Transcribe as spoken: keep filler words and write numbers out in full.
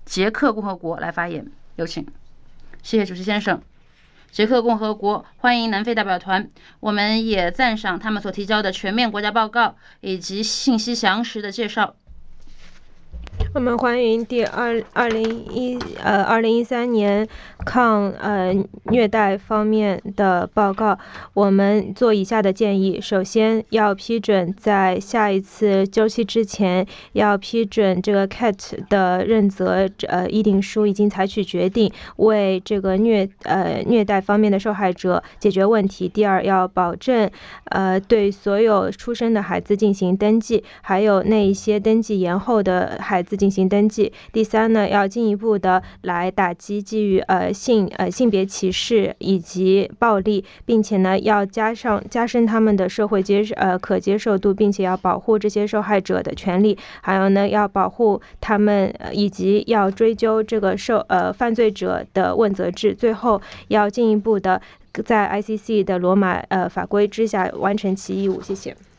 捷克共和国来发言，有请。谢谢主席先生。捷克共和国欢迎南非代表团，我们也赞赏他们所提交的全面国家报告以及信息详实的介绍。 我们欢迎第二二零一呃二零一三年抗呃虐待方面的报告。我们做以下的建议：首先，要批准在下一次周期之前，要批准这个 C A T 的认责呃议定书已经采取决定，为这个虐呃虐待方面的受害者解决问题。第二，要保证呃对所有出生的孩子进行登记，还有那一些登记延后的孩子进行登记。第三呢，要进一步的来打击基于呃性呃性别歧视以及暴力，并且呢要加上加深他们的社会接呃可接受度，并且要保护这些受害者的权利，还有呢要保护他们，呃、以及要追究这个受呃犯罪者的问责制。最后要进一步的在 I C C 的罗马呃法规之下完成其义务。谢谢。